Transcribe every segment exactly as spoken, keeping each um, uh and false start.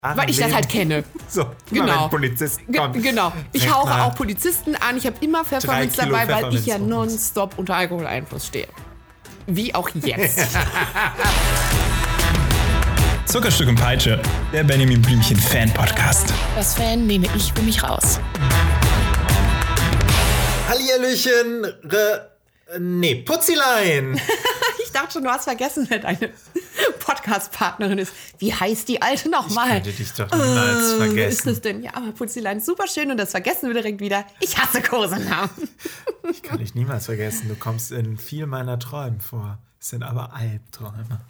Ah, weil ich Leben. das halt kenne. So, genau. Polizisten kommt. G- genau. Ich Recht hauche mal. auch Polizisten an. Ich habe immer Pfefferminz dabei, weil ich ja nonstop unter Alkoholeinfluss stehe. Wie auch jetzt. Zuckerstück und Peitsche, der Benjamin Blümchen Fan-Podcast. Das Fan nehme ich für mich raus. Hallihallöchen, re, nee, Putzilein. Ich dachte schon, du hast vergessen, wer deine Podcast-Partnerin ist. Wie heißt die Alte nochmal? Ich könnte dich doch niemals äh, vergessen. Ist das denn? Ja, aber Putzilein ist super schön und das vergessen wir direkt wieder. Ich hasse Kosenamen. Ich kann dich niemals vergessen. Du kommst in viel meiner Träume vor. Es sind aber Albträume.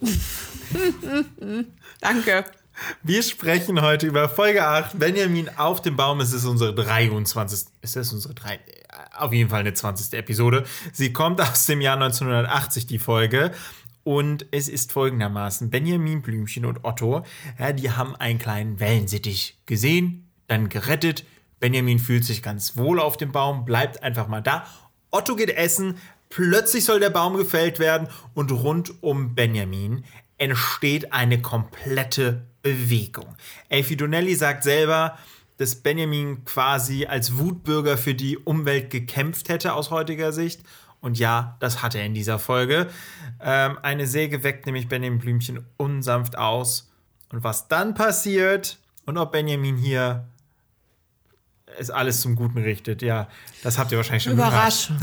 Danke. Wir sprechen heute über Folge acht. Benjamin auf dem Baum. Es ist unsere dreiundzwanzigste. Ist das unsere drei? Auf jeden Fall eine zwanzigste Episode. Sie kommt aus dem Jahr neunzehnhundertachtzig, die Folge. Und es ist folgendermaßen. Benjamin, Blümchen und Otto, ja, die haben einen kleinen Wellensittich gesehen, dann gerettet. Benjamin fühlt sich ganz wohl auf dem Baum, bleibt einfach mal da. Otto geht essen. Plötzlich soll der Baum gefällt werden. Und rund um Benjamin entsteht eine komplette Bewegung. Elfie Donnelly sagt selber, dass Benjamin quasi als Wutbürger für die Umwelt gekämpft hätte aus heutiger Sicht. Und ja, das hat er in dieser Folge. Ähm, eine Säge weckt nämlich Benjamin Blümchen unsanft aus. Und was dann passiert und ob Benjamin hier es alles zum Guten richtet, ja, das habt ihr wahrscheinlich schon Überraschung.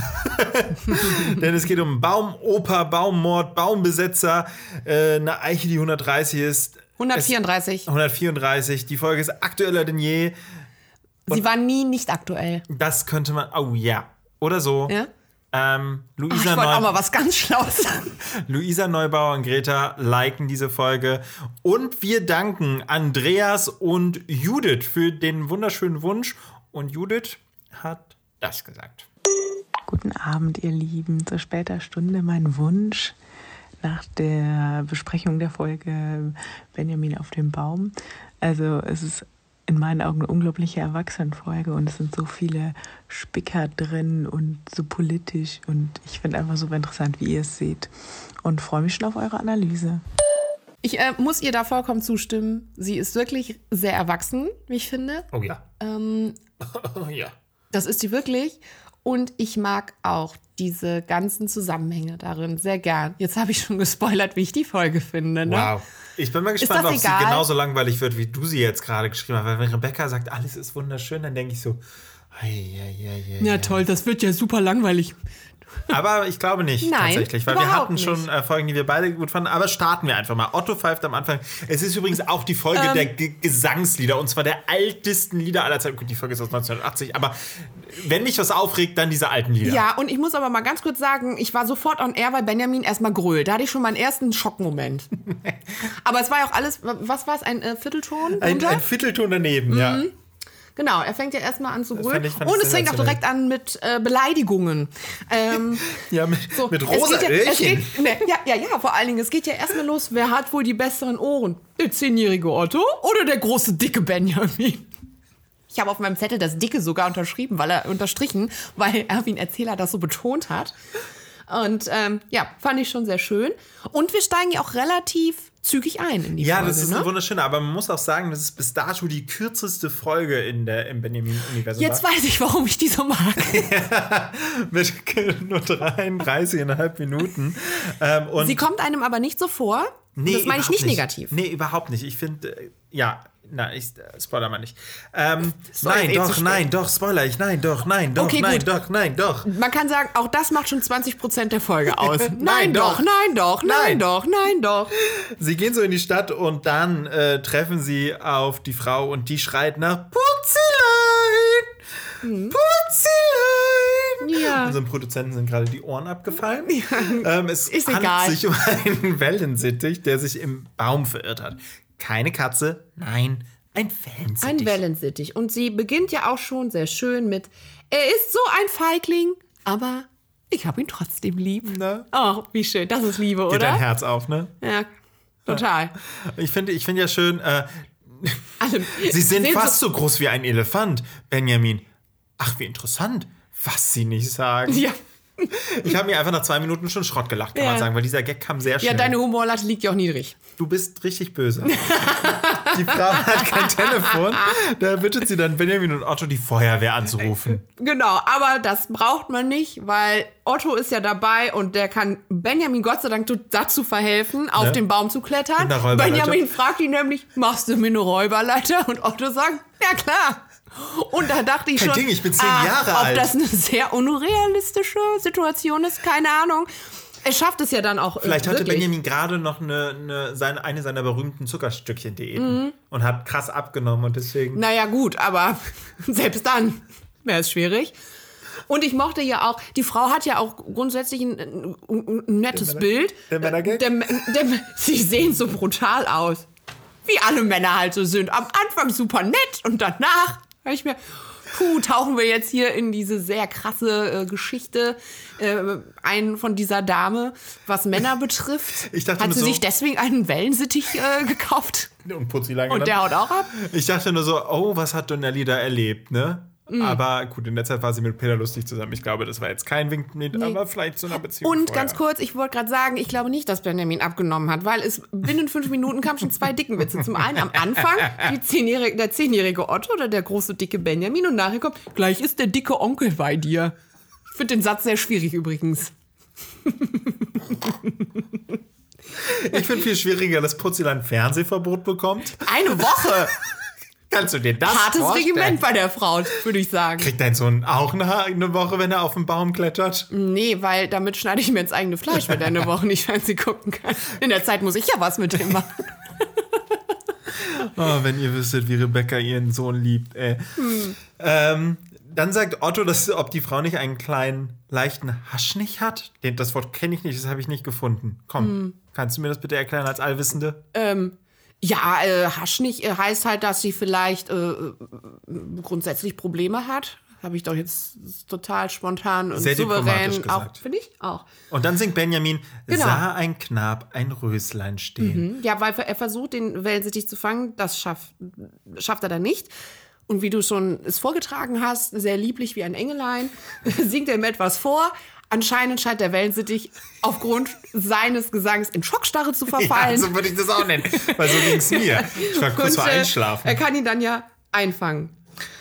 gehört. Denn es geht um Baumoper, Baummord, Baumbesetzer, äh, eine Eiche, die hundertdreißig ist. hundertvierunddreißig. Es, hundertvierunddreißig. Die Folge ist aktueller denn je. Und sie war nie nicht aktuell. Das könnte man, oh ja, oder so. Ja? Ähm, Luisa Ach, ich wollte auch mal was ganz Schlaues sagen. Luisa Neubauer und Greta liken diese Folge. Und wir danken Andreas und Judith für den wunderschönen Wunsch. Und Judith hat das gesagt. Guten Abend, ihr Lieben. Zu später Stunde mein Wunsch nach der Besprechung der Folge Benjamin auf dem Baum. Also es ist in meinen Augen eine unglaubliche Erwachsenenfolge und es sind so viele Spicker drin und so politisch und ich finde einfach super interessant, wie ihr es seht und freue mich schon auf eure Analyse. Ich äh, muss ihr da vollkommen zustimmen. Sie ist wirklich sehr erwachsen, wie ich finde. Oh ja. Ähm, oh ja. Das ist sie wirklich. Und ich mag auch diese ganzen Zusammenhänge darin sehr gern. Jetzt habe ich schon gespoilert, wie ich die Folge finde. Ne? Wow. Ich bin mal gespannt, ob egal? sie genauso langweilig wird, wie du sie jetzt gerade geschrieben hast. Weil wenn Rebecca sagt, alles ist wunderschön, dann denke ich so, ei, ei, ei, ei, ja toll, das wird ja super langweilig. Aber ich glaube nicht, Nein, tatsächlich, weil wir hatten nicht. schon äh, Folgen, die wir beide gut fanden. Aber starten wir einfach mal. Otto pfeift am Anfang. Es ist übrigens auch die Folge ähm, der G- Gesangslieder und zwar der ältesten Lieder aller Zeiten. Gut, die Folge ist aus neunzehnhundertachtzig, aber wenn mich was aufregt, dann diese alten Lieder. Ja, und ich muss aber mal ganz kurz sagen, ich war sofort on air, weil Benjamin erstmal grölt. Da hatte ich schon meinen ersten Schockmoment. Aber es war ja auch alles, was war es, ein äh, Viertelton? Ein, ein Viertelton daneben, mhm. ja. Genau, er fängt ja erstmal an zu brüllen. Ich, und es fängt auch direkt an mit äh, Beleidigungen. Ähm, ja, mit, so, mit rosa es geht ja, es Öhrchen. geht, ne, ja, ja, ja, vor allen Dingen, es geht ja erstmal los, wer hat wohl die besseren Ohren? Der zehnjährige Otto oder der große, dicke Benjamin? Ich habe auf meinem Zettel das Dicke sogar unterschrieben, weil er unterstrichen, weil Erwin Erzähler das so betont hat. Und ähm, ja, fand ich schon sehr schön. Und wir steigen ja auch relativ zügig ein in die ja, Folge. Ja, das ist ne? wunderschön, aber man muss auch sagen, das ist bis dato die kürzeste Folge in der, im Benjamin-Universum. Jetzt weiß ich, warum ich die so mag. ja, mit nur dreiunddreißig Komma fünf Minuten. Ähm, und Sie kommt einem aber nicht so vor. Nee, das meine ich nicht, nicht negativ. Nee, überhaupt nicht. Ich finde, äh, ja, na, ich äh, spoiler mal nicht. Ähm, Spoiler nein, eh doch, nein, doch, spoiler ich. Nein, doch, nein, doch, okay, nein, gut. doch, nein, doch. Man kann sagen, auch das macht schon zwanzig Prozent der Folge aus. nein, nein, doch, doch, nein, doch, nein, nein, doch, nein, doch. Sie gehen so in die Stadt und dann äh, treffen sie auf die Frau und die schreit nach Putzilein! Hm. Putzilein! Ja. Unserem Produzenten sind gerade die Ohren abgefallen. Ja. Ähm, es Ist handelt egal. sich um einen Wellensittich, der sich im Baum verirrt hat. Keine Katze, nein, ein Wellensittich. Ein Wellensittich. Und sie beginnt ja auch schon sehr schön mit, er ist so ein Feigling, aber ich habe ihn trotzdem lieb. Na? Oh, wie schön. Das ist Liebe, Geht oder? dein Herz auf, ne? Ja, total. Ich finde ich find ja schön, äh, Alle, sie sind sehen fast so, so groß wie ein Elefant, Benjamin. Ach, wie interessant, was sie nicht sagen. Ja. Ich habe mir einfach nach zwei Minuten schon Schrott gelacht, kann Ja. man sagen, weil dieser Gag kam sehr schnell. Ja, deine Humorlatte liegt ja auch niedrig. Du bist richtig böse. Die Frau hat kein Telefon. Da bittet sie dann Benjamin und Otto, die Feuerwehr anzurufen. Genau, aber das braucht man nicht, weil Otto ist ja dabei und der kann Benjamin Gott sei Dank dazu verhelfen, auf Ne? den Baum zu klettern. Mit einer Räuberleiter. Benjamin fragt ihn nämlich, machst du mir eine Räuberleiter? Und Otto sagt, ja klar. Und da dachte ich Kein schon, Ding, ich bin zehn ah, Jahre ob alt. das eine sehr unrealistische Situation ist, keine Ahnung. Er schafft es ja dann auch Vielleicht äh, hatte wirklich. Benjamin gerade noch eine, eine, seine, eine seiner berühmten Zuckerstückchen-Diäten mhm. und hat krass abgenommen und deswegen... Naja, gut, aber selbst dann wäre es schwierig. Und ich mochte ja auch, die Frau hat ja auch grundsätzlich ein, ein, ein nettes der Bild. Der Männergag? Der, der, sie sehen so brutal aus. Wie alle Männer halt so sind. Am Anfang super nett und danach habe ich mir... Puh, tauchen wir jetzt hier in diese sehr krasse äh, Geschichte äh, ein von dieser Dame, was Männer betrifft. Ich dachte Hat nur sie so- sich deswegen einen Wellensittich äh, gekauft? Und Putzi lange Und der haut auch ab? Ich dachte nur so, oh, was hat Donnelly da erlebt, ne? Mhm. Aber gut, in der Zeit war sie mit Peter lustig zusammen. Ich glaube, das war jetzt kein Wink mit, aber vielleicht zu einer Beziehung Und vorher. ganz kurz, ich wollte gerade sagen, ich glaube nicht, dass Benjamin abgenommen hat, weil es binnen fünf Minuten kamen schon zwei dicken Witze. Zum einen am Anfang die zehnjährige, der zehnjährige Otto oder der große dicke Benjamin und nachher kommt, gleich ist der dicke Onkel bei dir. Ich finde den Satz sehr schwierig übrigens. Ich finde viel schwieriger, dass Putzi ein Fernsehverbot bekommt. Eine Woche! Kannst du dir das Hartes vorstellen? Regiment bei der Frau, würde ich sagen. Kriegt dein Sohn auch eine, eine Woche, wenn er auf den Baum klettert? Nee, weil damit schneide ich mir ins eigene Fleisch, wenn er eine Woche nicht Fernsehen gucken kann. In der Zeit muss ich ja was mit dem machen. Oh, wenn ihr wüsstet, wie Rebecca ihren Sohn liebt, ey. Hm. Ähm, dann sagt Otto, dass, ob die Frau nicht einen kleinen, leichten Haschnich hat. Den, das Wort kenne ich nicht, das habe ich nicht gefunden. Komm, Hm. kannst du mir das bitte erklären als Allwissende? Ähm, ja, äh, Haschnich äh, heißt halt, dass sie vielleicht äh, grundsätzlich Probleme hat. Habe ich doch jetzt total spontan und Sehr diplomatisch souverän auch, gesagt. finde ich auch. Und dann singt Benjamin, Genau. sah ein Knab ein Röslein stehen. Ja, weil er versucht, den Wellensittich zu fangen, das schafft, schafft er dann nicht. Und wie du schon es vorgetragen hast, sehr lieblich wie ein Engelein, singt er ihm etwas vor. Anscheinend scheint der Wellensittich aufgrund seines Gesangs in Schockstarre zu Ja, verfallen. so würde ich das auch nennen, weil so ging es mir. Ich war kurz Und, vor äh, Einschlafen. Er kann ihn dann ja einfangen.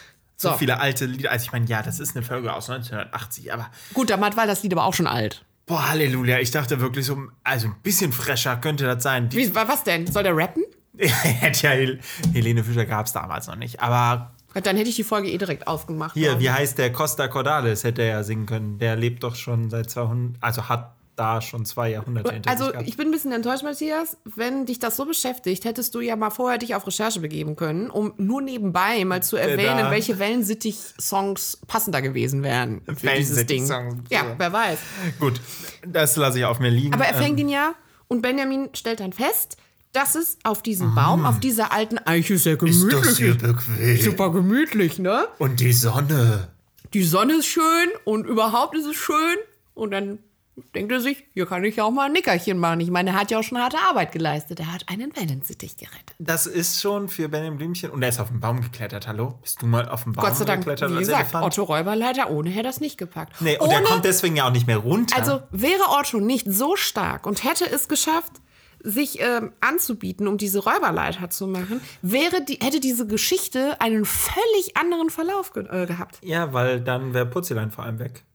So So. viele alte Lieder. Also ich meine, ja, das ist eine Folge aus neunzehnhundertachtzig, aber Gut, damals war das Lied aber auch schon alt. boah, Halleluja. Ich dachte wirklich so, also ein bisschen fresher könnte das sein. Die, Wie, was denn? Soll der rappen? hätte ja Hel Helene Fischer gab es damals noch nicht. Aber Dann hätte ich die Folge eh direkt aufgemacht. hier, glaub wie ich. heißt der? Costa Cordalis hätte er ja singen können. Der lebt doch schon seit zweihundert, also hat da schon zwei Jahrhunderte hinter Also sich gehabt. ich bin ein bisschen enttäuscht, Matthias. Wenn dich das so beschäftigt, hättest du ja mal vorher dich auf Recherche begeben können, um nur nebenbei mal zu erwähnen, da- welche Wellensittich-Songs passender gewesen wären für dieses Ding. Wellensittich-Songs. Ja, wer weiß. Gut, das lasse ich auf mir liegen. Aber er fängt Ähm, ihn ja und Benjamin stellt dann fest, dass es auf diesem Baum, auf dieser alten Eiche sehr gemütlich ist. bequem. Super gemütlich, ne? Und die Sonne. Die Sonne ist schön und überhaupt ist es schön. Und dann denkt er sich, hier kann ich ja auch mal ein Nickerchen machen. Ich meine, er hat ja auch schon harte Arbeit geleistet. Er hat einen Wellensittich gerettet. Das ist schon für Benjamin Blümchen. Und er ist auf den Baum geklettert, hallo? Bist du mal auf den Baum Gott sei Dank, geklettert wie als gesagt, Elefant? Otto Räuberleiter, ohne hätte er das nicht gepackt. Nee, und ohne, er kommt deswegen ja auch nicht mehr runter. Also wäre Otto nicht so stark und hätte es geschafft, sich ähm, anzubieten, um diese Räuberleiter zu machen, wäre die, hätte diese Geschichte einen völlig anderen Verlauf ge äh, gehabt. ja, weil dann wäre Putzelein vor allem weg.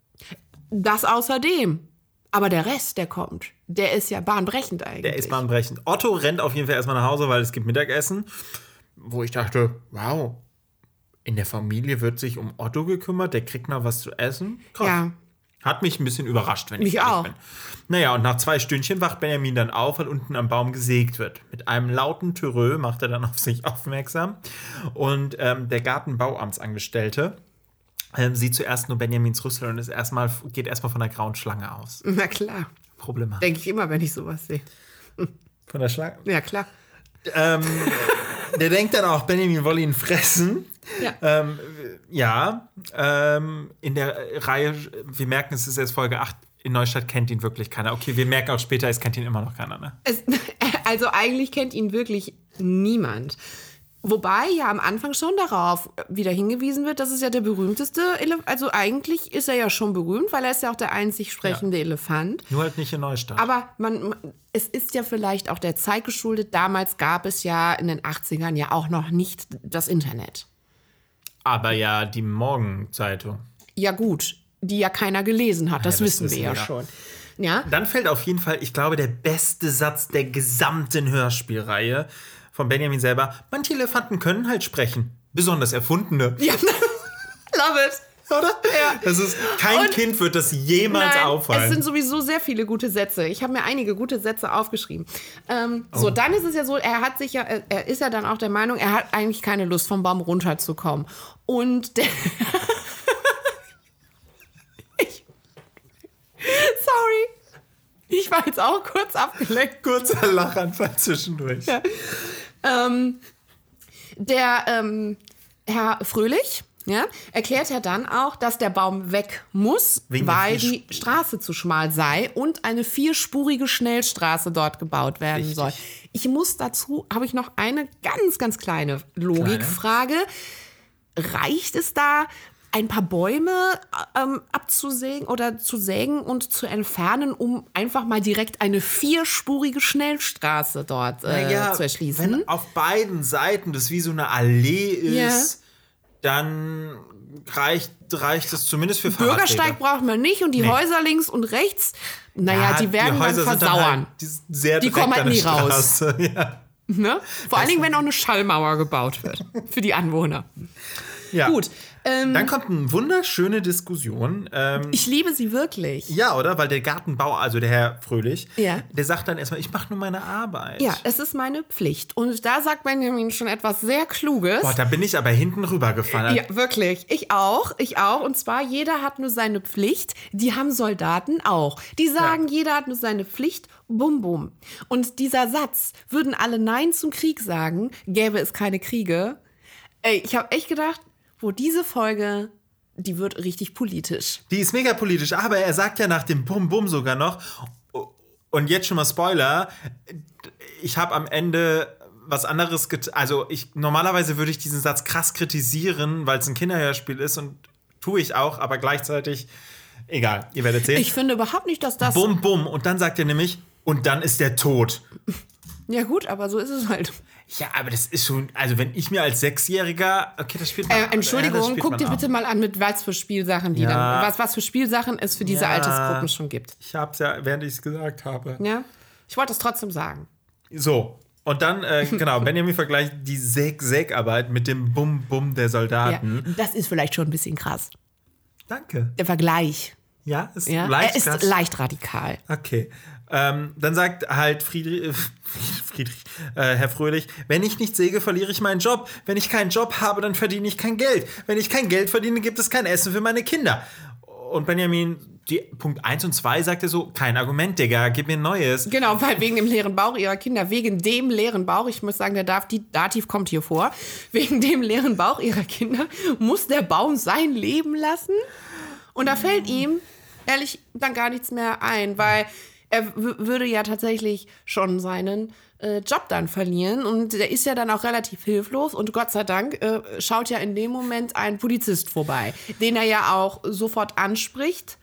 Das außerdem. Aber der Rest, der kommt, der ist ja bahnbrechend eigentlich. Der ist bahnbrechend. Otto rennt auf jeden Fall erstmal nach Hause, weil es gibt Mittagessen. Wo ich dachte, wow, in der Familie wird sich um Otto gekümmert, der kriegt mal was zu essen. Krass. Ja. Hat mich ein bisschen überrascht, wenn Mich ich ehrlich auch. bin. Naja, und nach zwei Stündchen wacht Benjamin dann auf, weil unten am Baum gesägt wird. Mit einem lauten Törö macht er dann auf sich aufmerksam. Und ähm, der Gartenbauamtsangestellte ähm, sieht zuerst nur Benjamins Rüssel und ist erstmal, geht erstmal von der grauen Schlange aus. Na klar. Problematisch. Denke ich immer, wenn ich sowas sehe. Von der Schlange? Ja, klar. Ähm, der denkt dann auch, Benjamin wolle ihn fressen. Ja. Ähm, ja, ähm, in der Reihe, wir merken, es ist jetzt Folge acht, in Neustadt kennt ihn wirklich keiner. Okay, wir merken auch später, es kennt ihn immer noch keiner, ne? Es, also eigentlich kennt ihn wirklich niemand. Wobei ja am Anfang schon darauf wieder hingewiesen wird, dass es ja der berühmteste Elefant, also eigentlich ist er ja schon berühmt, weil er ist ja auch der einzig sprechende ja. Elefant. Nur halt nicht in Neustadt. Aber man, es ist ja vielleicht auch der Zeit geschuldet, damals gab es ja in den achtzigern ja auch noch nicht das Internet. Aber ja die Morgenzeitung. Ja gut, die ja keiner gelesen hat, das, ja, das wissen wir ja, ja schon. Ja? Dann fällt auf jeden Fall, ich glaube, der beste Satz der gesamten Hörspielreihe von Benjamin selber. Manche Elefanten können halt sprechen. Besonders erfundene. Ja, love it. Oder? Ja. Das ist, kein Und Kind wird das jemals nein, auffallen. Es sind sowieso sehr viele gute Sätze. Ich habe mir einige gute Sätze aufgeschrieben. Ähm, oh. So, dann ist es ja so, er hat sich ja, er ist ja dann auch der Meinung, er hat eigentlich keine Lust, vom Baum runterzukommen. Und der ich, sorry. Ich war jetzt auch kurz abgelenkt. Kurzer Lachanfall zwischendurch. Ja. Ähm, der ähm, Herr Fröhlich, ja, erklärt ja dann auch, dass der Baum weg muss, Wegen weil die Straße zu schmal sei und eine vierspurige Schnellstraße dort gebaut werden Richtig. soll. Ich muss dazu, habe ich noch eine ganz, ganz kleine Logikfrage. Kleine. Reicht es da, ein paar Bäume ähm, abzusägen oder zu sägen und zu entfernen, um einfach mal direkt eine vierspurige Schnellstraße dort äh, naja, zu erschließen? Wenn auf beiden Seiten das wie so eine Allee ist, yeah. dann reicht, reicht es zumindest für Fahrradwege. Bürgersteig braucht man nicht und die nee. Häuser links und rechts, naja, ja, die werden die dann versauern. Dann halt, die sehr die kommen halt nie Straße. raus. Ja. Ne? Vor allen Dingen, wenn auch eine Schallmauer gebaut wird für die Anwohner. Ja. Gut. Ähm, Dann kommt eine wunderschöne Diskussion. Ähm, ich liebe sie wirklich. Ja, oder? Weil der Gartenbauer, also der Herr Fröhlich, ja. der sagt dann erstmal, ich mache nur meine Arbeit. Ja, es ist meine Pflicht. Und da sagt Benjamin schon etwas sehr Kluges. Boah, da bin ich aber hinten rübergefallen. Ja, wirklich. Ich auch. Ich auch. Und zwar, jeder hat nur seine Pflicht. Die haben Soldaten auch. Die sagen, ja. jeder hat nur seine Pflicht. Bum, bum. Und dieser Satz, würden alle Nein zum Krieg sagen, gäbe es keine Kriege. Ey, ich habe echt gedacht, wo diese Folge, die wird richtig politisch. Die ist mega politisch, aber er sagt ja nach dem Bum-Bum sogar noch, und jetzt schon mal Spoiler, ich habe am Ende was anderes getan. Also ich, normalerweise würde ich diesen Satz krass kritisieren, weil es ein Kinderhörspiel ist und tue ich auch, aber gleichzeitig, egal, ihr werdet sehen. Ich finde überhaupt nicht, dass das... Bum, bum, und dann sagt er nämlich, und dann ist der tot. Ja gut, aber so ist es halt. Ja, aber das ist schon, also wenn ich mir als Sechsjähriger, okay, das spielt man äh, Entschuldigung, äh, spielt guck dir bitte mal an, mit was für Spielsachen die ja. dann, was, was für Spielsachen es für diese ja. Altersgruppen schon gibt. Ich hab's ja, während ich es gesagt habe. Ja, ich wollte es trotzdem sagen. So, und dann, äh, genau, Benjamin vergleicht die Säg-Säg-Arbeit mit dem Bum-Bum der Soldaten. Ja, das ist vielleicht schon ein bisschen krass. Danke. Der Vergleich. Ja, ist ja? leicht Er ist krass. leicht radikal. Okay. Ähm, dann sagt halt Friedrich, äh, Friedrich äh, Herr Fröhlich, wenn ich nicht säge, verliere ich meinen Job. Wenn ich keinen Job habe, dann verdiene ich kein Geld. Wenn ich kein Geld verdiene, gibt es kein Essen für meine Kinder. Und Benjamin, die Punkt eins und zwei sagt er so, kein Argument, Digga, gib mir ein neues. Genau, weil wegen dem leeren Bauch ihrer Kinder, wegen dem leeren Bauch, ich muss sagen, der Dativ kommt hier vor, wegen dem leeren Bauch ihrer Kinder muss der Baum sein Leben lassen. Und da fällt ihm, ehrlich, dann gar nichts mehr ein, weil er w- würde ja tatsächlich schon seinen äh, Job dann verlieren und der ist ja dann auch relativ hilflos und Gott sei Dank äh, schaut ja in dem Moment ein Polizist vorbei, den er ja auch sofort anspricht,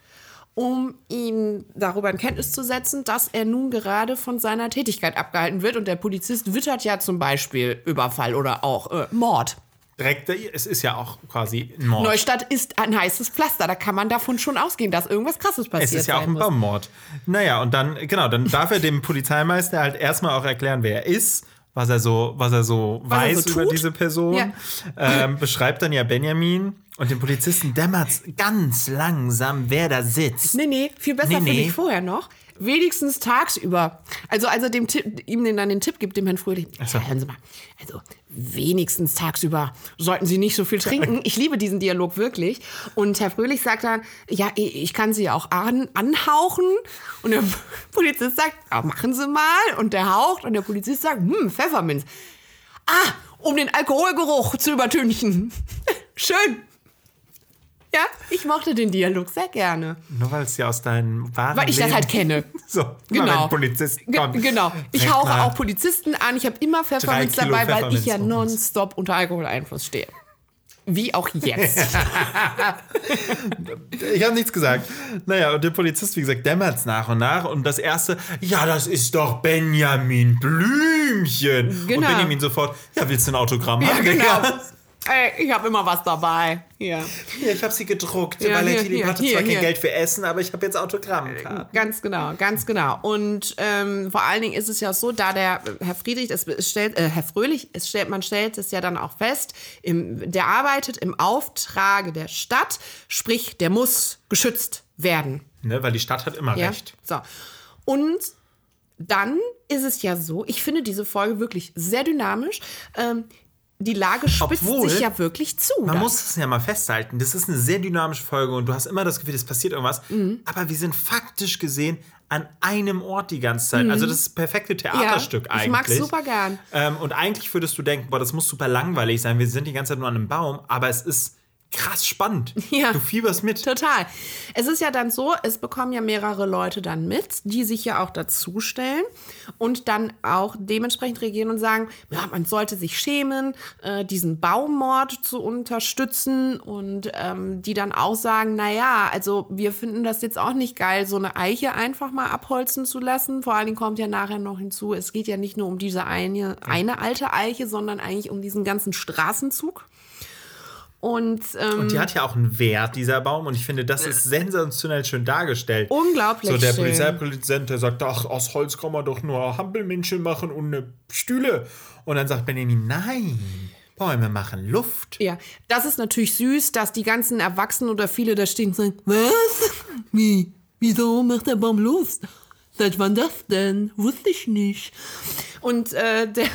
um ihn darüber in Kenntnis zu setzen, dass er nun gerade von seiner Tätigkeit abgehalten wird und der Polizist wittert ja zum Beispiel Überfall oder auch äh, Mord. Direkt, es ist ja auch quasi ein Mord. Neustadt ist ein heißes Pflaster, da kann man davon schon ausgehen, dass irgendwas Krasses passiert. Es ist ja auch ein muss. Baummord. Naja, und dann, genau, dann darf er dem Polizeimeister halt erstmal auch erklären, wer er ist, was er so, was er so was weiß er so über diese Person. Ja. Ähm, beschreibt dann ja Benjamin und dem Polizisten dämmert's ganz langsam, wer da sitzt. Nee, nee, viel besser nee, finde nee. ich vorher noch. Wenigstens tagsüber. Also als er dem Tipp, ihm den dann den Tipp gibt, dem Herrn Fröhlich. So. Hören Sie mal, also wenigstens tagsüber sollten Sie nicht so viel trinken. Ich liebe diesen Dialog wirklich. Und Herr Fröhlich sagt dann, ja, ich kann Sie auch an, anhauchen. Und der Polizist sagt, ja, machen Sie mal. Und der haucht und der Polizist sagt, hm, Pfefferminz. Ah, um den Alkoholgeruch zu übertünchen. Schön. Ja, ich mochte den Dialog sehr gerne. Nur weil es ja aus deinem wahren Weil ich Leben... das halt kenne. So, immer Genau. wenn Polizist kommt. G- genau. Ich Denk hauche mal, auch Polizisten an. Ich habe immer Pfefferminz Drei Kilo dabei, weil ich ja Pfefferminz ums. nonstop unter Alkoholeinfluss stehe. Wie auch jetzt. Ich habe nichts gesagt. Naja, und der Polizist, wie gesagt, dämmert's nach und nach. Und das Erste, ja, das ist doch Benjamin Blümchen. Genau. Und Benjamin sofort, ja, willst du ein Autogramm Ja, haben? genau. Digga? Ey, ich habe immer was dabei. Ja. Ja, ich habe sie gedruckt. Ja, Valentin hier, hier, hatte hier, zwar hier. kein Geld für Essen, aber ich habe jetzt Autogrammkarten. Ganz genau, ganz genau. Und ähm, vor allen Dingen ist es ja so, da der Herr Friedrich, es es stellt, äh, Herr Fröhlich, es stellt, man stellt es ja dann auch fest, im, der arbeitet im Auftrage der Stadt, sprich, der muss geschützt werden. Ne, weil die Stadt hat immer Ja? recht. So. Und dann ist es ja so, ich finde diese Folge wirklich sehr dynamisch. Ähm, die Lage spitzt Obwohl, sich ja wirklich zu. Man da. muss es ja mal festhalten. Das ist eine sehr dynamische Folge und du hast immer das Gefühl, es passiert irgendwas. Mhm. Aber wir sind faktisch gesehen an einem Ort die ganze Zeit. Also das ist das perfekte Theaterstück Ja, eigentlich. ich mag's super gern. Ähm, und eigentlich würdest du denken, boah, das muss super langweilig sein. Wir sind die ganze Zeit nur an einem Baum. Aber es ist krass spannend. Ja. Du fieberst mit. Total. Es ist ja dann so, es bekommen ja mehrere Leute dann mit, die sich ja auch dazustellen und dann auch dementsprechend reagieren und sagen, ja, man sollte sich schämen, äh, diesen Baummord zu unterstützen und ähm, die dann auch sagen, naja, also wir finden das jetzt auch nicht geil, so eine Eiche einfach mal abholzen zu lassen. Vor allen Dingen kommt ja nachher noch hinzu, es geht ja nicht nur um diese eine, eine alte Eiche, sondern eigentlich um diesen ganzen Straßenzug. Und, ähm, Und die hat ja auch einen Wert, dieser Baum. Und ich finde, das ist sensationell schön dargestellt. Unglaublich So der schön. Polizeipräsident, der sagt, ach, aus Holz kann man doch nur Hampelmännchen machen und eine Stühle. Und dann sagt Benjamin, nein, Bäume machen Luft. Ja, das ist natürlich süß, dass die ganzen Erwachsenen oder viele da stehen und sagen, was? Wie? Wieso macht der Baum Luft? Seit wann das denn? Wusste ich nicht. Und, äh, der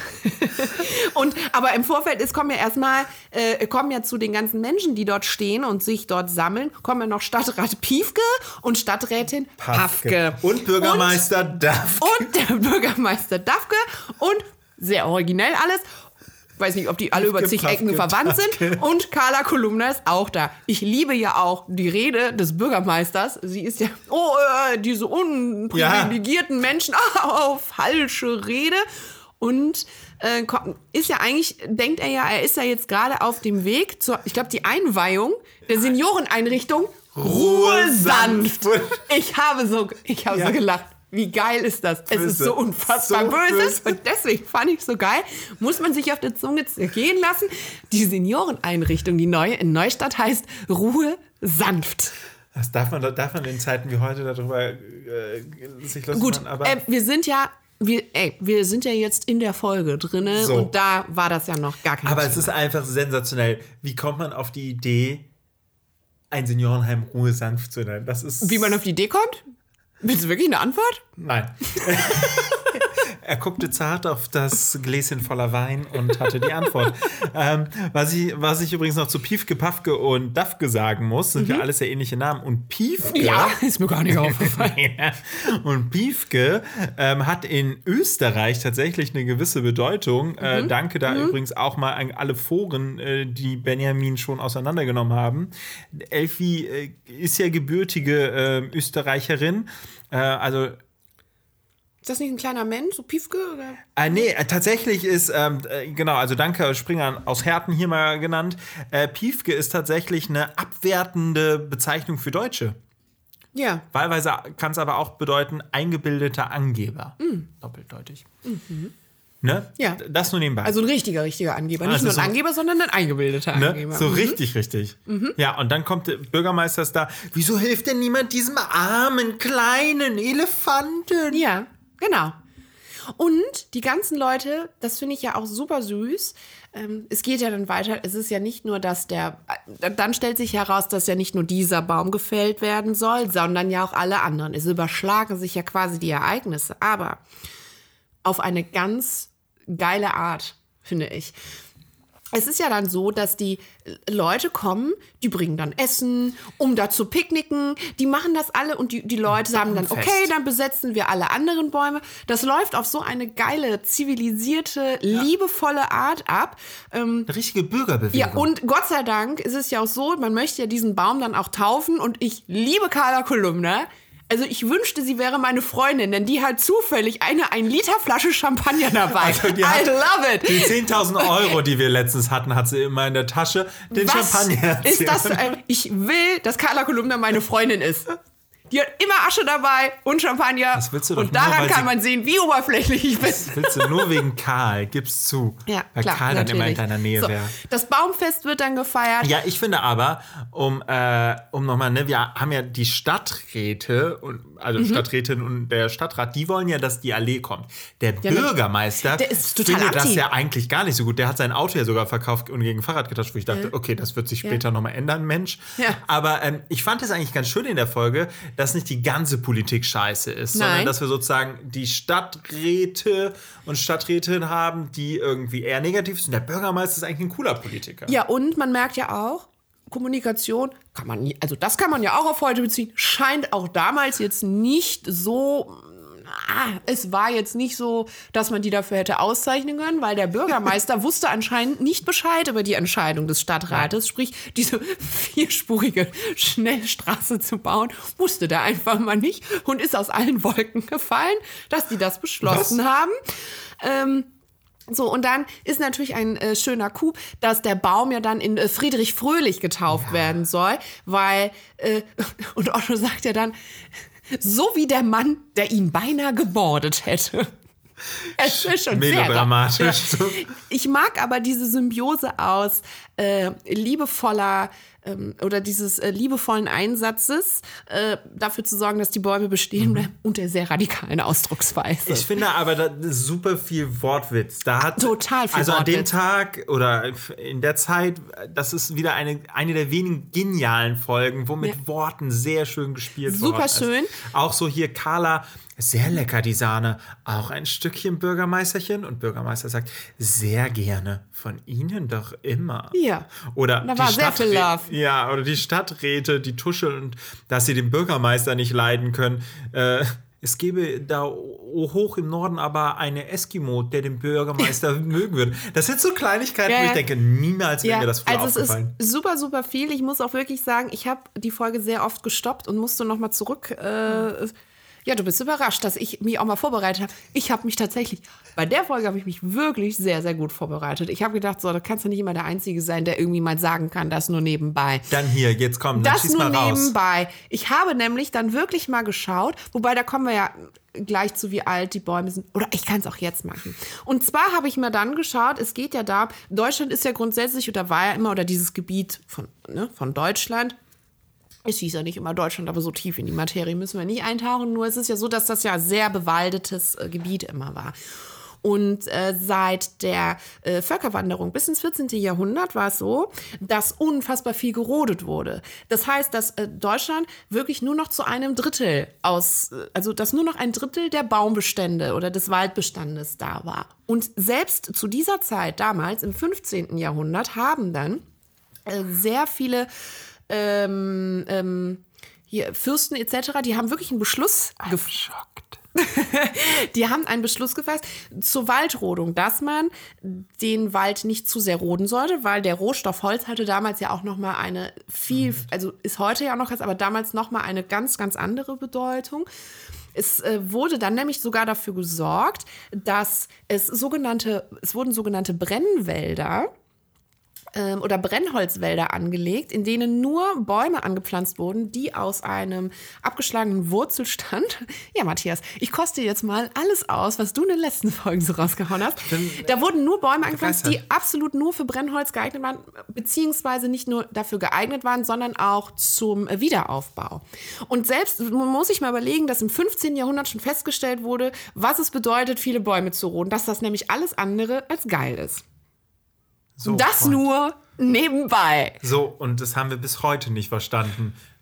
und aber im Vorfeld ist, kommen ja erstmal, äh, kommen ja zu den ganzen Menschen, die dort stehen und sich dort sammeln, kommen ja noch Stadtrat Piefke und Stadträtin Pafke. Und Bürgermeister Dafke. Und der Bürgermeister Dafke und sehr originell alles. Weiß nicht, ob die alle über zig Ecken verwandt sind. Und Carla Kolumna ist auch da. Ich liebe ja auch die Rede des Bürgermeisters. Sie ist ja, oh, äh, diese unprivilegierten ja. Menschen, oh, falsche Rede. Und äh, ist ja eigentlich, denkt er ja, er ist ja jetzt gerade auf dem Weg zur, ich glaube, die Einweihung der Senioreneinrichtung Ruhe sanft. Ich habe so, ich habe ja. so gelacht. Wie geil ist das? Böse. Es ist so unfassbar so böse. böse. Und deswegen fand ich es so geil. Muss man sich auf der Zunge zergehen lassen. Die Senioreneinrichtung, die neue in Neustadt heißt Ruhe sanft. Das darf man, darf man in Zeiten wie heute darüber äh, sich lustig Gut, machen. Aber äh, wir sind ja, wir, ey, wir sind ja jetzt in der Folge drin so. Und da war das ja noch gar kein Aber Thema. Es ist einfach sensationell. Wie kommt man auf die Idee, ein Seniorenheim Ruhe sanft zu nennen? Das ist Wie man auf die Idee kommt? Willst du wirklich eine Antwort? Nein. Er guckte zart auf das Gläschen voller Wein und hatte die Antwort. ähm, was, ich, was ich übrigens noch zu Piefke, Pafke und Dafke sagen muss, sind mhm. ja alles sehr ähnliche Namen. Und Piefke... Ja, ist mir gar nicht aufgefallen. Und Piefke ähm, hat in Österreich tatsächlich eine gewisse Bedeutung. Mhm. Äh, danke da mhm. übrigens auch mal an alle Foren, äh, die Benjamin schon auseinandergenommen haben. Elfi äh, ist ja gebürtige äh, Österreicherin. Äh, also Ist das nicht ein kleiner Mensch, so Piefke? Oder? Äh, nee, äh, tatsächlich ist, ähm, äh, genau, also danke Springer aus Herten hier mal genannt. Äh, Piefke ist tatsächlich eine abwertende Bezeichnung für Deutsche. Ja. Wahlweise kann es aber auch bedeuten, eingebildeter Angeber. Mhm. Doppeldeutig. Mhm. Ne? Ja. Das nur nebenbei. Also ein richtiger, richtiger Angeber. Nicht also nur ein so, Angeber, sondern ein eingebildeter ne? Angeber. So mhm. richtig, richtig. Mhm. Ja, und dann kommt der Bürgermeister ist da. Wieso hilft denn niemand diesem armen, kleinen Elefanten? Ja. Genau. Und die ganzen Leute, das finde ich ja auch super süß. Ähm, es geht ja dann weiter. Es ist ja nicht nur, dass der, äh, dann stellt sich heraus, dass ja nicht nur dieser Baum gefällt werden soll, sondern ja auch alle anderen. Es überschlagen sich ja quasi die Ereignisse, aber auf eine ganz geile Art, finde ich. es ist ja dann so, dass die Leute kommen, die bringen dann Essen, um da zu picknicken. Die machen das alle und die, die Leute sagen dann, okay, dann besetzen wir alle anderen Bäume. Das läuft auf so eine geile, zivilisierte, ja. liebevolle Art ab. Ähm, eine richtige Bürgerbewegung. Ja, und Gott sei Dank ist es ja auch so, man möchte ja diesen Baum dann auch taufen. Und ich liebe Carla Kolumna. Also ich wünschte, sie wäre meine Freundin, denn die hat zufällig eine ein Liter Flasche Champagner dabei. Also die I love it. Die zehntausend Euro, die wir letztens hatten, hat sie immer in der Tasche. Den Was Champagner. Ist das ein, ich will, dass Carla Kolumna meine Freundin ist. Die hat immer Asche dabei und Champagner. Das willst du doch und nur, daran weil kann sie- man sehen, wie oberflächlich ich bin. Das willst du nur wegen Karl, gib's zu. Ja, Weil klar, Karl dann immer in natürlich. deiner Nähe So, wäre. das Baumfest wird dann gefeiert. Ja, ich finde aber, um, äh, um nochmal, ne, wir haben ja die Stadträte, und, also Mhm. Stadträtin und der Stadtrat, die wollen ja, dass die Allee kommt. Der Ja, ne, Bürgermeister der ist total findet das anti. ja eigentlich gar nicht so gut. Der hat sein Auto ja sogar verkauft und gegen ein Fahrrad getauscht, wo ich dachte, okay, das wird sich später nochmal ändern, Mensch. Ja. Aber ähm, ich fand es eigentlich ganz schön in der Folge, dass nicht die ganze Politik scheiße ist, sondern Nein. dass wir sozusagen die Stadträte und Stadträtinnen haben, die irgendwie eher negativ sind. Der Bürgermeister ist eigentlich ein cooler Politiker. Ja, und man merkt ja auch, Kommunikation kann man nie, also das kann man ja auch auf heute beziehen, scheint auch damals jetzt nicht so, ah, es war jetzt nicht so, dass man die dafür hätte auszeichnen können, weil der Bürgermeister wusste anscheinend nicht Bescheid über die Entscheidung des Stadtrates, sprich diese vierspurige Schnellstraße zu bauen, wusste der einfach mal nicht und ist aus allen Wolken gefallen, dass die das beschlossen Was? haben. Ähm, So, und dann ist natürlich ein äh, schöner Coup, dass der Baum ja dann in äh, Friedrich Fröhlich getauft werden soll, weil, äh, und Otto sagt ja dann, so wie der Mann, der ihn beinahe gemordet hätte. Es ist schon sehr Melodramatisch. Ja. Ich mag aber diese Symbiose aus äh, liebevoller ähm, oder dieses äh, liebevollen Einsatzes, äh, dafür zu sorgen, dass die Bäume bestehen bleiben und der sehr radikalen Ausdrucksweise. Ich finde aber, da ist super viel Wortwitz. Da hat, Total viel Also an dem Wortwitz. Tag oder in der Zeit, das ist wieder eine, eine der wenigen genialen Folgen, wo mit Ja. Worten sehr schön gespielt Super worden ist. schön. Auch so hier Carla, sehr lecker die Sahne, auch ein Stückchen Bürgermeisterchen. Und Bürgermeister sagt, sehr gerne, von Ihnen doch immer. Ja. Oder Da die war sehr Stadträ- viel Love. Ja, oder die Stadträte, die tuscheln, dass sie den Bürgermeister nicht leiden können. Äh, es gäbe da hoch im Norden aber eine Eskimo, der den Bürgermeister mögen würde. Das sind so Kleinigkeiten, Ja, wo ich ja. denke, niemals wäre Ja, mir das früher also es aufgefallen. ist super, super viel. Ich muss auch wirklich sagen, ich habe die Folge sehr oft gestoppt und musste noch mal zurück. Äh, ja, du bist überrascht, dass ich mich auch mal vorbereitet habe. Ich habe mich tatsächlich, bei der Folge habe ich mich wirklich sehr, sehr gut vorbereitet. Ich habe gedacht, so, da kannst du nicht immer der Einzige sein, der irgendwie mal sagen kann, das nur nebenbei. Dann hier, jetzt komm, dann Das schieß nur mal raus. nebenbei. Ich habe nämlich dann wirklich mal geschaut, wobei da kommen wir ja gleich zu, wie alt die Bäume sind. Oder ich kann es auch jetzt machen. Und zwar habe ich mir dann geschaut, es geht ja da, Deutschland ist ja grundsätzlich, oder war ja immer, oder dieses Gebiet von, ne, von Deutschland, es hieß ja nicht immer Deutschland, aber so tief in die Materie müssen wir nicht eintauchen. Nur es ist ja so, dass das ja sehr bewaldetes äh, Gebiet immer war. Und äh, seit der äh, Völkerwanderung bis ins vierzehnten Jahrhundert war es so, dass unfassbar viel gerodet wurde. Das heißt, dass äh, Deutschland wirklich nur noch zu einem Drittel aus, äh, also dass nur noch ein Drittel der Baumbestände oder des Waldbestandes da war. Und selbst zu dieser Zeit, damals im fünfzehnten Jahrhundert, haben dann äh, sehr viele ähm, ähm, hier, Fürsten et cetera, die haben wirklich einen Beschluss gefasst. Die haben einen Beschluss gefasst zur Waldrodung, dass man den Wald nicht zu sehr roden sollte, weil der Rohstoff Holz hatte damals ja auch noch mal eine viel, also ist heute ja noch jetzt, aber damals noch mal eine ganz, ganz andere Bedeutung. Es äh, wurde dann nämlich sogar dafür gesorgt, dass es sogenannte, es wurden sogenannte Brennwälder oder Brennholzwälder angelegt, in denen nur Bäume angepflanzt wurden, die aus einem abgeschlagenen Wurzelstand. Ja, Matthias, ich koste jetzt mal alles aus, was du in den letzten Folgen so rausgehauen hast. Da wurden nur Bäume angepflanzt, die absolut nur für Brennholz geeignet waren, beziehungsweise nicht nur dafür geeignet waren, sondern auch zum Wiederaufbau. Und selbst, man muss sich mal überlegen, dass im fünfzehnten Jahrhundert schon festgestellt wurde, was es bedeutet, viele Bäume zu roden, dass das nämlich alles andere als geil ist. So, Das Freund. nur nebenbei. So, und das haben wir bis heute nicht verstanden,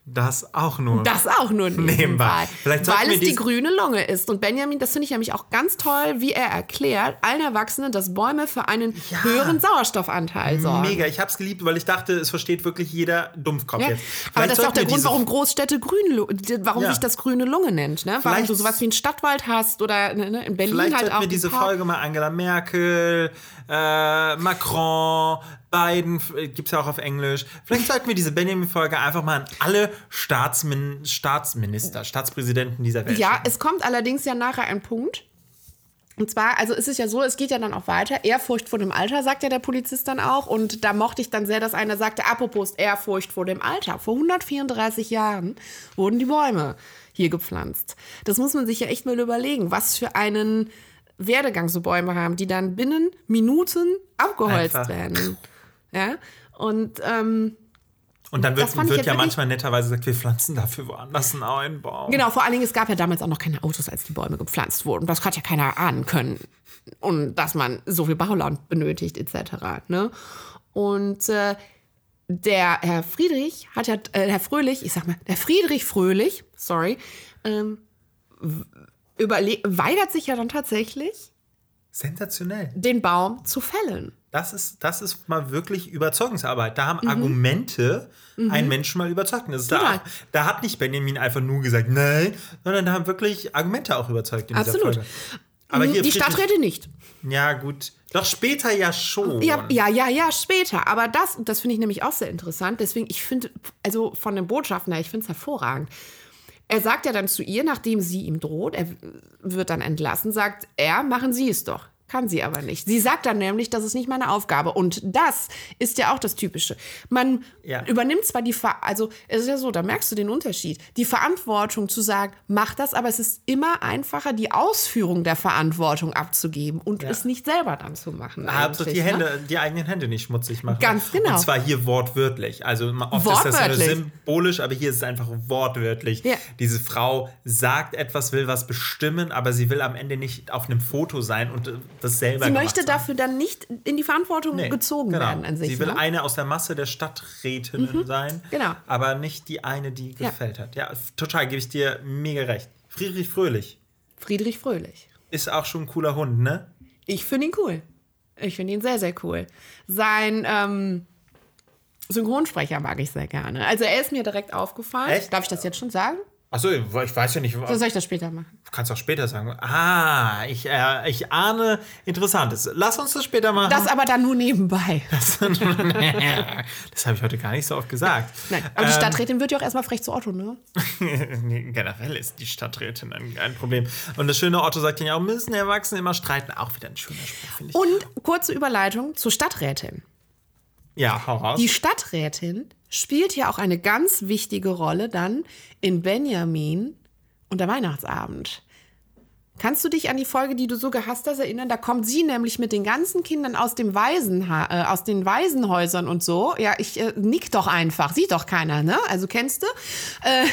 Das auch nur. Das auch nur nebenbei. nebenbei. Vielleicht Weil es wir die grüne Lunge ist. Und Benjamin, das finde ich nämlich auch ganz toll, wie er erklärt, allen Erwachsenen, dass Bäume für einen Ja. höheren Sauerstoffanteil sorgen. Mega, ich hab's geliebt, weil ich dachte, es versteht wirklich jeder Dumpfkopf Ja. jetzt. Aber Vielleicht das ist auch sollten der wir Grund, diese- warum Großstädte grün, Lu- warum Ja. sich das grüne Lunge nennt. Ne? Warum Vielleicht- du sowas wie einen Stadtwald hast oder ne, in Berlin Vielleicht halt sollten auch wir diese ein paar- Folge mal Angela Merkel, äh, Macron, Biden, äh, gibt's ja auch auf Englisch. Vielleicht sollten wir diese Benjamin-Folge einfach mal an alle Staatsmin Staatsminister, Staatspräsidenten dieser Welt Ja, schicken. es kommt allerdings ja nachher ein Punkt. Und zwar, also ist es ja so, es geht ja dann auch weiter. Ehrfurcht vor dem Alter, sagt ja der Polizist dann auch. Und da mochte ich dann sehr, dass einer sagte, apropos Ehrfurcht vor dem Alter. Vor hundertvierunddreißig Jahren wurden die Bäume hier gepflanzt. Das muss man sich ja echt mal überlegen, was für einen Werdegang so Bäume haben, die dann binnen Minuten abgeholzt Einfach. werden. Ja, und ähm, Und dann das wird, fand ich wird jetzt ja wirklich- manchmal netterweise gesagt, wir pflanzen dafür woanders einen neuen Baum. Genau, vor allen Dingen, es gab ja damals auch noch keine Autos, als die Bäume gepflanzt wurden. Das hat ja keiner ahnen können. Und dass man so viel Bauland benötigt, et cetera. Ne? Und äh, der Herr Friedrich hat ja, äh, Herr Fröhlich, ich sag mal, der Friedrich Fröhlich, sorry, ähm, überle- weigert sich ja dann tatsächlich, Sensationell. den Baum zu fällen. Das ist, das ist mal wirklich Überzeugungsarbeit. Da haben Mhm. Argumente einen Menschen mal überzeugt. Und das ist da, Total. auch, da hat nicht Benjamin einfach nur gesagt, nein, sondern da haben wirklich Argumente auch überzeugt in dieser Absolut. Folge. Aber hier die Friedrich- Stadträte nicht. Ja, gut. Doch später ja schon. Ja, ja, ja, ja, später. Aber das, das finde ich nämlich auch sehr interessant. Deswegen, ich finde, also von den Botschaften her, ich finde es hervorragend. Er sagt ja dann zu ihr, nachdem sie ihm droht, er wird dann entlassen, sagt er, machen Sie es doch. Kann sie aber nicht. Sie sagt dann nämlich, das ist nicht meine Aufgabe. Und das ist ja auch das Typische. Man Ja. übernimmt zwar die, Ver also es ist ja so, da merkst du den Unterschied, die Verantwortung zu sagen, mach das, aber es ist immer einfacher, die Ausführung der Verantwortung abzugeben und Ja. es nicht selber dann zu machen. Also die eigentlich, Hände, ne? die eigenen Hände nicht schmutzig machen. Ganz genau. Und zwar hier wortwörtlich. Also ma- oft ist das ja nur Wortwörtlich. symbolisch, aber hier ist es einfach wortwörtlich. Ja. Diese Frau sagt etwas, will was bestimmen, aber sie will am Ende nicht auf einem Foto sein und äh, das selber Sie gemacht möchte haben. dafür dann nicht in die Verantwortung Nee, gezogen genau. werden an sich. Sie will ne? eine aus der Masse der Stadträtinnen sein, genau. aber nicht die eine, die Ja. gefällt hat. Ja, f- total, gebe ich dir mega recht. Friedrich Fröhlich Friedrich Fröhlich. ist auch schon ein cooler Hund, ne? Ich finde ihn cool. Ich finde ihn sehr, sehr cool. Sein ähm, Synchronsprecher mag ich sehr gerne. Also er ist mir direkt aufgefallen. Echt? Darf ich das jetzt schon sagen? Achso, ich weiß ja nicht. Oder soll ich das später machen? Du kannst auch später sagen. Ah, ich, äh, ich ahne Interessantes. Lass uns das später machen. Das aber dann nur nebenbei. Das, das habe ich heute gar nicht so oft gesagt. Nein, aber die Stadträtin wird ja auch erstmal frech zu Otto, ne? Nee, generell ist die Stadträtin ein, ein Problem. Und das schöne Otto sagt ja auch, müssen Erwachsene immer streiten. Auch wieder ein schöner Spruch, finde ich. Und kurze Überleitung zur Stadträtin. Ja, hau raus. Die Stadträtin spielt ja auch eine ganz wichtige Rolle dann in Benjamin und der Weihnachtsabend. Kannst du dich an die Folge, die du so gehasst hast, erinnern? Da kommt sie nämlich mit den ganzen Kindern aus, dem Waisenha äh, aus den Waisenhäusern und so. Ja, ich äh, nick doch einfach. Sieht doch keiner, ne? Also kennst du? Äh,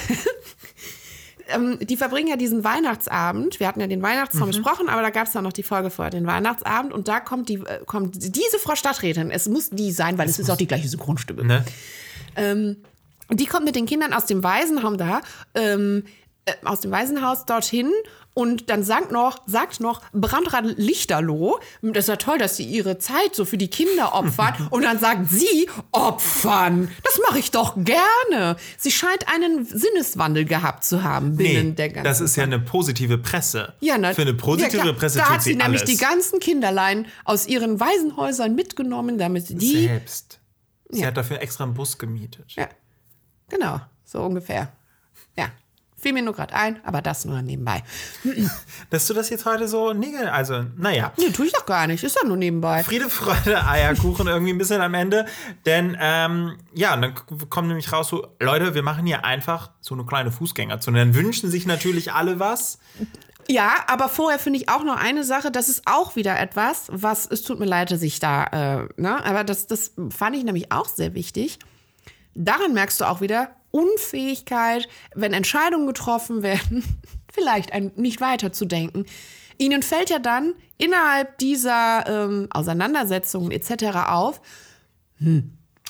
ähm, die verbringen ja diesen Weihnachtsabend. Wir hatten ja den Weihnachtssong Mhm. besprochen, aber da gab es dann noch die Folge vorher, den Weihnachtsabend. Und da kommt, die, äh, kommt diese Frau Stadträtin. Es muss die sein, weil es, ist auch die gleiche Synchronstimme. Ne? Ähm, die kommt mit den Kindern aus dem Waisenhaus da, ähm, äh, aus dem Waisenhaus dorthin und dann sagt noch, sagt noch Brandrat Lichterloh, das ist ja toll, dass sie ihre Zeit so für die Kinder opfern. Und dann sagt sie, opfern, das mache ich doch gerne. Sie scheint einen Sinneswandel gehabt zu haben binnen Nee, der ganzen das ist ja eine positive Presse. Ja, ne? Für eine positive Ja, klar. Presse da tut hat sie sie nämlich alles. die ganzen Kinderlein aus ihren Waisenhäusern mitgenommen, damit die... Selbst. Sie Ja. hat dafür extra einen Bus gemietet. Ja, genau, so ungefähr. Ja, fiel mir nur gerade ein, aber das nur nebenbei. Dass du das jetzt heute so negativ, also, naja. Nee, tue ich doch gar nicht, ist doch nur nebenbei. Friede, Freude, Eierkuchen irgendwie ein bisschen am Ende. Denn, ähm, ja, und dann k- kommt nämlich raus so, Leute, wir machen hier einfach so eine kleine Fußgängerzone. Dann wünschen sich natürlich alle was. Ja, aber vorher finde ich auch noch eine Sache, das ist auch wieder etwas, was, es tut mir leid, dass ich da, äh, ne, aber das, das fand ich nämlich auch sehr wichtig. Daran merkst du auch wieder Unfähigkeit, wenn Entscheidungen getroffen werden, vielleicht ein, nicht weiterzudenken. Ihnen fällt ja dann innerhalb dieser ähm, Auseinandersetzungen et cetera auf, hm,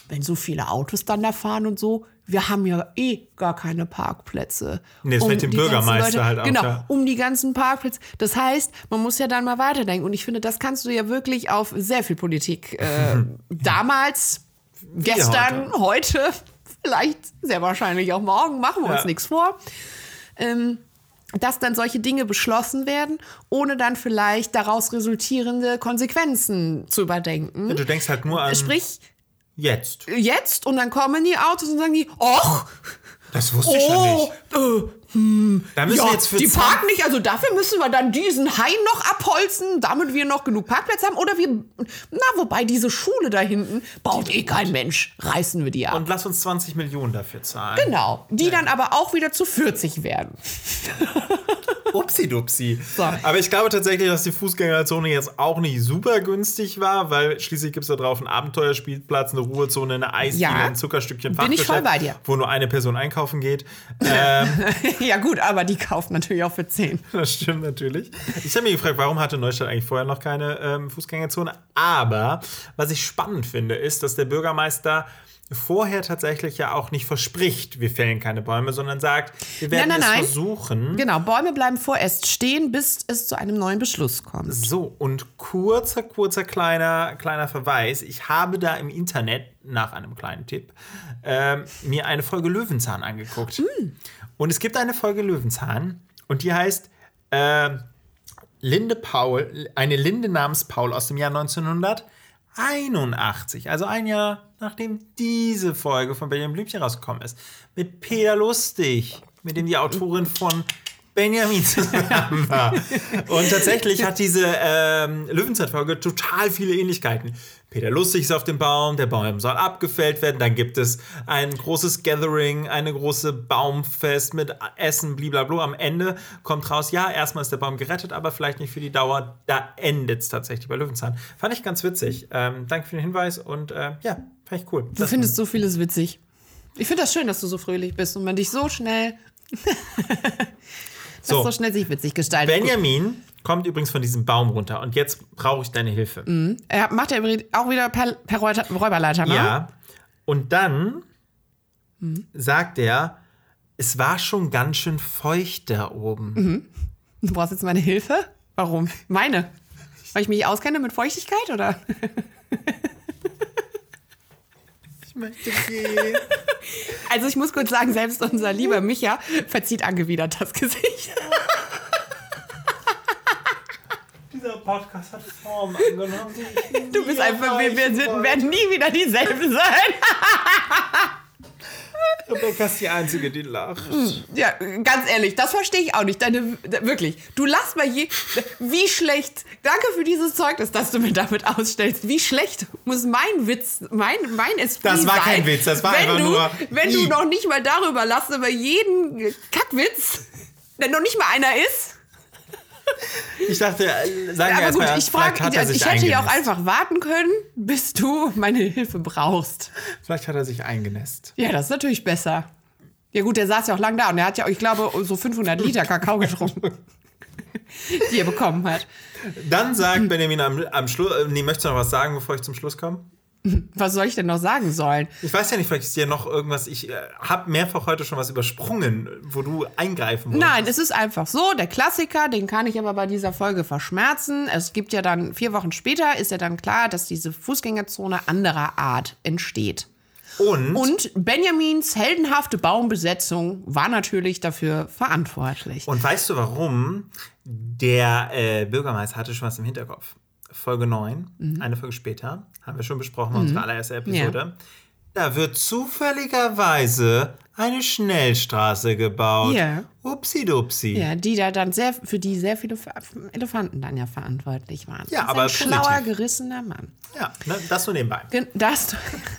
wenn so viele Autos dann da fahren und so, wir haben ja eh gar keine Parkplätze. Nee, das mit dem die ganzen Bürgermeister Leute, halt auch. Genau, Ja. um die ganzen Parkplätze. Das heißt, man muss ja dann mal weiterdenken. Und ich finde, das kannst du ja wirklich auf sehr viel Politik äh, damals, gestern, heute. heute, vielleicht sehr wahrscheinlich auch morgen, machen wir Ja. uns nichts vor. Ähm, dass dann solche Dinge beschlossen werden, ohne dann vielleicht daraus resultierende Konsequenzen zu überdenken. Du denkst halt nur an Sprich, jetzt. jetzt und dann kommen die Autos und sagen die, ach, Das wusste ich ja nicht. äh, hm, Da müssen ja, wir jetzt für die zwanzig parken nicht, also dafür müssen wir dann diesen Hain noch abholzen, damit wir noch genug Parkplätze haben. Oder wir, na, wobei diese Schule da hinten baut eh kein Mensch, reißen wir die ab. Und lass uns zwanzig Millionen dafür zahlen. Genau, die dann aber auch wieder zu vierzig werden. Upsi-dupsi. So. Aber ich glaube tatsächlich, dass die Fußgängerzone jetzt auch nicht super günstig war, weil schließlich gibt es da drauf einen Abenteuerspielplatz, eine Ruhezone, eine Eisdiele, Ja. ein Zuckerstückchen, Bin ich voll Fachgeschäft, bei dir. wo nur eine Person einkaufen geht. Ähm, Ja gut, aber die kauft natürlich auch für zehn. das stimmt natürlich. Ich habe mich gefragt, warum hatte Neustadt eigentlich vorher noch keine ähm, Fußgängerzone? Aber was ich spannend finde, ist, dass der Bürgermeister vorher tatsächlich ja auch nicht verspricht, wir fällen keine Bäume, sondern sagt, wir werden Nein, nein, es nein. versuchen. Genau, Bäume bleiben vorerst stehen, bis es zu einem neuen Beschluss kommt. So, und kurzer, kurzer kleiner, kleiner Verweis. Ich habe da im Internet, nach einem kleinen Tipp, ähm, mir eine Folge Löwenzahn angeguckt. Mm. Und es gibt eine Folge Löwenzahn und die heißt äh, Linde Paul, eine Linde namens Paul aus dem Jahr neunzehnhunderteinundachtzig. Also ein Jahr, nachdem diese Folge von Benjamin Blümchen rausgekommen ist. Mit Peter Lustig, mit dem die Autorin von Benjamin zusammen war. Und tatsächlich hat diese ähm, Löwenzahn-Folge total viele Ähnlichkeiten. Peter Lustig ist auf dem Baum, der Baum soll abgefällt werden, dann gibt es ein großes Gathering, eine große Baumfest mit Essen, blablabla. Am Ende kommt raus, ja, erstmal ist der Baum gerettet, aber vielleicht nicht für die Dauer. Da endet es tatsächlich bei Löwenzahn. Fand ich ganz witzig. Ähm, danke für den Hinweis und äh, ja, fand ich cool. Du findest so vieles witzig. Ich finde das schön, dass du so fröhlich bist und man dich so schnell, das So. so schnell sich witzig gestaltet. Benjamin kommt übrigens von diesem Baum runter und jetzt brauche ich deine Hilfe. Mhm. Er macht er auch wieder per, per Räuberleiter, ne? Ja. Und dann sagt er, es war schon ganz schön feucht da oben. Du brauchst jetzt meine Hilfe? Warum? Meine? Weil ich mich auskenne mit Feuchtigkeit, oder? Ich möchte gehen. Also ich muss kurz sagen, selbst unser lieber Micha verzieht angewidert das Gesicht. Dieser Podcast hat Form angenommen. Du bist einfach, wir, wir sind, werden nie wieder dieselben sein. Rebecca ist die Einzige, die lacht. Ja, ganz ehrlich, das verstehe ich auch nicht. Deine, wirklich, du lachst bei je... Wie schlecht... Danke für dieses Zeugnis, das du mir damit ausstellst. Wie schlecht muss mein Witz, mein, mein Esprit sein? Das war kein Witz, das war wenn einfach du, nur... Wenn du noch nicht mal darüber lachst, über jeden Kackwitz, der noch nicht mal einer ist... Ich dachte, sagen wir Aber gut, erstmal, ich frage, vielleicht hat er sich ich hätte ja auch eingenässt. einfach warten können, bis du meine Hilfe brauchst. Vielleicht hat er sich eingenässt. Ja, das ist natürlich besser. Ja gut, der saß ja auch lang da und er hat ja, ich glaube, so fünfhundert Liter Kakao getrunken, die er bekommen hat. Dann sagt Benjamin am, am Schluss, nee, möchtest du noch was sagen, bevor ich zum Schluss komme? Was soll ich denn noch sagen sollen? Ich weiß ja nicht, vielleicht ist dir noch irgendwas, ich äh, habe mehrfach heute schon was übersprungen, wo du eingreifen wolltest. Nein, es ist einfach so, der Klassiker, den kann ich aber bei dieser Folge verschmerzen. Es gibt ja dann, vier Wochen später ist ja dann klar, dass diese Fußgängerzone anderer Art entsteht. Und, Und Benjamins heldenhafte Baumbesetzung war natürlich dafür verantwortlich. und weißt du warum? Der äh, Bürgermeister hatte schon was im Hinterkopf. Folge neun, Mhm. eine Folge später, haben wir schon besprochen, mhm. unsere allererste Episode. Ja. Da wird zufälligerweise eine Schnellstraße gebaut. Ja. Upsi-dupsi. Ja, die da dann sehr, für die sehr viele Elefanten dann ja verantwortlich waren. Ja, das ist aber ein schlauer, positiv. gerissener Mann. Ja, ne, das nur nebenbei. Gen- Das.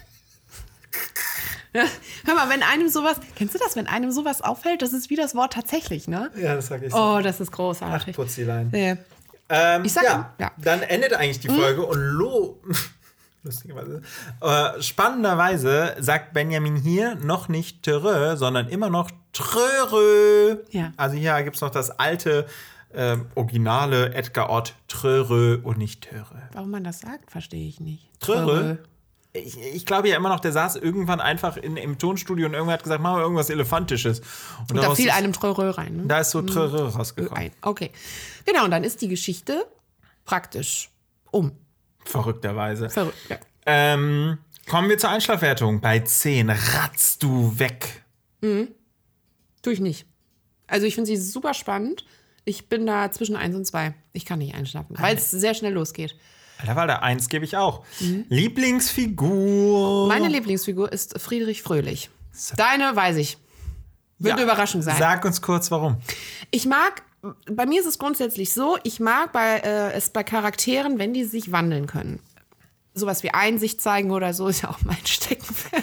Hör mal, wenn einem sowas, kennst du das, wenn einem sowas auffällt, das ist wie das Wort tatsächlich, ne? Ja, das sag ich so. Oh, das ist Ach, großartig. Putzilein. Ja. Ähm, Ich sag ja, ja. dann endet eigentlich die Folge und lo... Lustigerweise. Äh, spannenderweise sagt Benjamin hier noch nicht Törö, sondern immer noch Trörö. Ja. Also hier gibt es noch das alte, ähm, originale Edgar Ott Trörö und nicht Törö. Warum man das sagt, verstehe ich nicht. Trörö? ich, ich glaube ja immer noch, der saß irgendwann einfach in, im Tonstudio und irgendwer hat gesagt, machen wir irgendwas Elefantisches. Und, Und da fiel einem Trörö rein. Ne? Da ist so Trörö rausgekommen. Okay. Genau, und dann ist die Geschichte praktisch um. Verrückterweise. Verrückt, ja. Ähm, kommen wir zur Einschlafwertung. Bei zehn ratzt du weg. Mhm. Tue ich nicht. Also ich finde sie super spannend. Ich bin da zwischen eins und zwei. Ich kann nicht einschlafen, weil es sehr schnell losgeht. Alter Walter, eins gebe ich auch. Mhm. Lieblingsfigur. Meine Lieblingsfigur ist Friedrich Fröhlich. Deine weiß ich. Wird eine Überraschung sein. Sag uns kurz, warum. Ich mag, bei mir ist es grundsätzlich so, ich mag bei, äh, es bei Charakteren, wenn die sich wandeln können. Sowas wie Einsicht zeigen oder so ist ja auch mein Steckenpferd.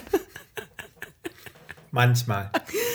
Manchmal.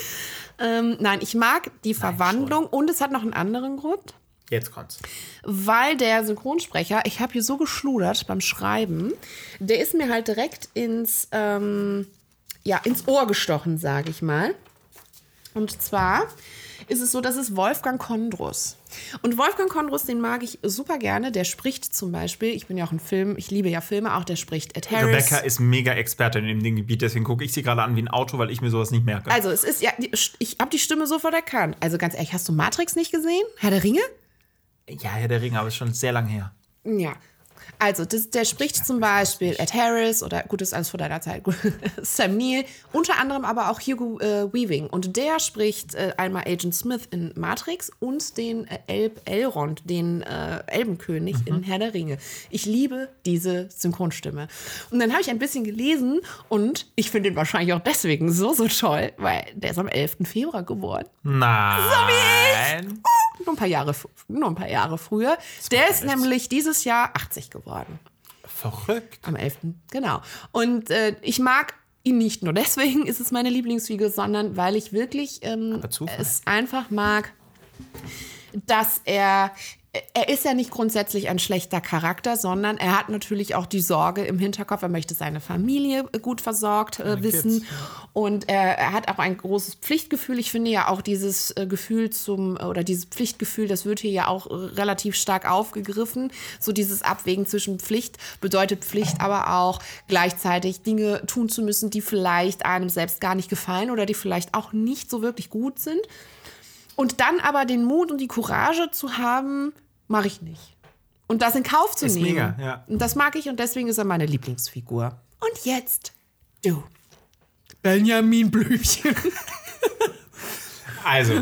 ähm, nein, ich mag die Nein, Verwandlung schon. und es hat noch einen anderen Grund. Jetzt kommt's. Weil der Synchronsprecher, ich habe hier so geschludert beim Schreiben, der ist mir halt direkt ins, ähm, ja, ins Ohr gestochen, sage ich mal. Und zwar ist es so, das ist Wolfgang Kondrus. Und Wolfgang Kondrus, den mag ich super gerne. Der spricht zum Beispiel, ich bin ja auch ein Film, ich liebe ja Filme auch, der spricht Ed Harris. Rebecca ist mega Expertin in dem Gebiet, deswegen gucke ich sie gerade an wie ein Auto, weil ich mir sowas nicht merke. Also es ist, ja, ich habe die Stimme sofort erkannt. Also ganz ehrlich, hast du Matrix nicht gesehen? Herr der Ringe? Ja, Herr der Ringe, aber ist schon sehr lang her. Ja. Also, das, der spricht zum Beispiel Ed Harris oder, gut, das ist alles vor deiner Zeit, Sam Neill, unter anderem aber auch Hugo äh, Weaving. Und der spricht äh, einmal Agent Smith in Matrix und den äh, Elb Elrond, den äh, Elbenkönig mhm. in Herr der Ringe. Ich liebe diese Synchronstimme. Und dann habe ich ein bisschen gelesen und ich finde ihn wahrscheinlich auch deswegen so, so toll, weil der ist am elften Februar geworden. Nein. So wie ich. Oh, nur ein paar Jahre, nur ein paar Jahre früher. Der ist nämlich dieses Jahr achtzig geworden. Verrückt. Am elften Genau. Und äh, ich mag ihn nicht nur deswegen, ist es meine Lieblingsfigur, sondern weil ich wirklich ähm, es einfach mag, dass er, er ist ja nicht grundsätzlich ein schlechter Charakter, sondern er hat natürlich auch die Sorge im Hinterkopf, er möchte seine Familie gut versorgt äh, wissen. Kids. Und er, er hat auch ein großes Pflichtgefühl. Ich finde ja auch dieses äh, Gefühl zum, oder dieses Pflichtgefühl, das wird hier ja auch äh, relativ stark aufgegriffen. So dieses Abwägen zwischen Pflicht bedeutet Pflicht, aber auch gleichzeitig Dinge tun zu müssen, die vielleicht einem selbst gar nicht gefallen oder die vielleicht auch nicht so wirklich gut sind. Und dann aber den Mut und die Courage zu haben, mache ich nicht. Und das in Kauf zu ist nehmen. Mega, ja. Und das mag ich und deswegen ist er meine Lieblingsfigur. Und jetzt du. Benjamin Blümchen. Also.